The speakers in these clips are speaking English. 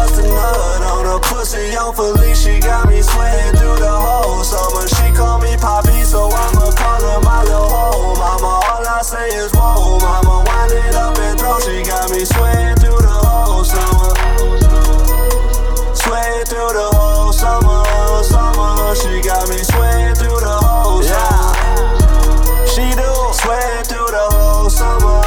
bust a nut on her pussy, young Felice. She got me sweating through the whole summer. She call me Poppy, so I'ma call her my little hoe mama. All I say is whoa mama, wind it up and throw. She got me sweating through the whole summer. Sweating through the whole summer. She got me sweating through the whole summer. She do sweating through the whole summer,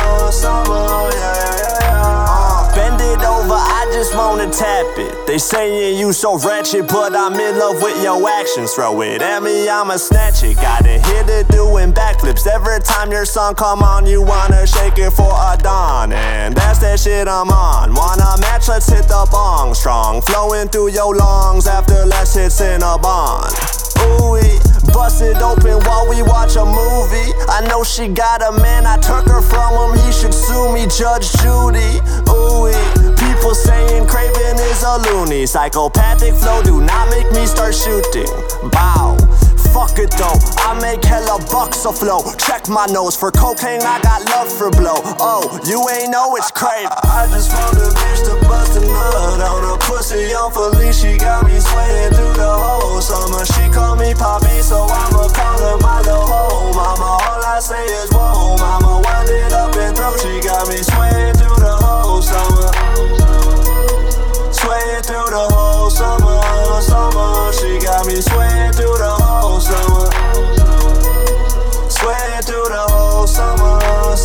bend it over, I just wanna tap it. They saying you so ratchet, but I'm in love with your actions. Throw it at me, I'ma snatch it. Gotta hit it doing backflips. Every time your song come on, you wanna shake it for a dawn. And that's that shit I'm on. Wanna match, let's hit the bong. Strong, flowing through your lungs after last hits in a bond. Ooh-wee, bust it open while we watch a movie. I know she got a man, I took her from him. He should sue me, Judge Judy. Ooh-wee, people saying Craven is a loony. Psychopathic flow, do not make me start shooting. Bow, fuck it though, I make hella bucks a flow. Check my nose, for cocaine I got love for blow. Oh, you ain't know it's Craven. I just want a bitch to bust a nut on her pussy, young Felice. She got me sweating through the whole summer. She call me Poppy, so I'ma call her my little hoe mama. All I say is whoa mama, wind it up and throw. She got me sweating through the whole summer. Sweating through the whole summer. She got me sweating through the whole summer. Sweating through the whole summer,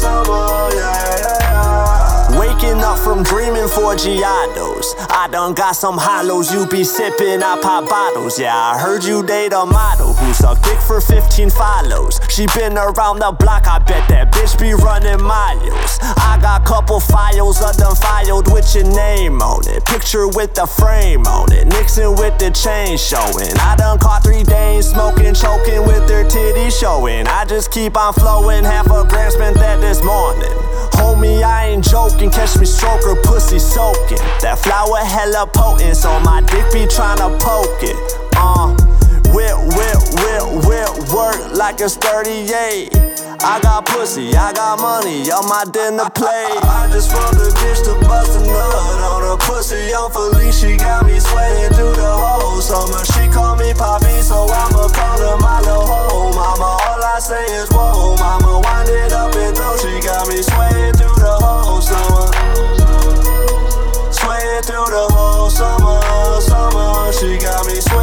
Waking up from dreaming for Giados. I done got some hollows, you be sipping, I pop bottles. Yeah, I heard you date a model who suck dick for 15 follows. She been around the block, I bet that bitch be running miles. I got couple files, I done filed with your name on it. Picture with the frame on it, Nixon with the chain showing. I done caught 3 days smoking, choking with their titties showing. I just keep on flowing, half a gram spent that this morning. Homie, I ain't joking, catch me stroker, pussy soaking. That flower hella potent, so my dick be tryna poke it. Whip, work like it's 38. I got pussy, I got money on my dinner plate. I just want a bitch to bust a nut on her pussy, young Felice. She got me sweating through the whole summer. She call me Poppy, so I'ma call her my little hoe mama. All I say is whoa mama, wind it up and throw. She got me sweating through the whole summer. Sweating through the whole summer. She got me sweating.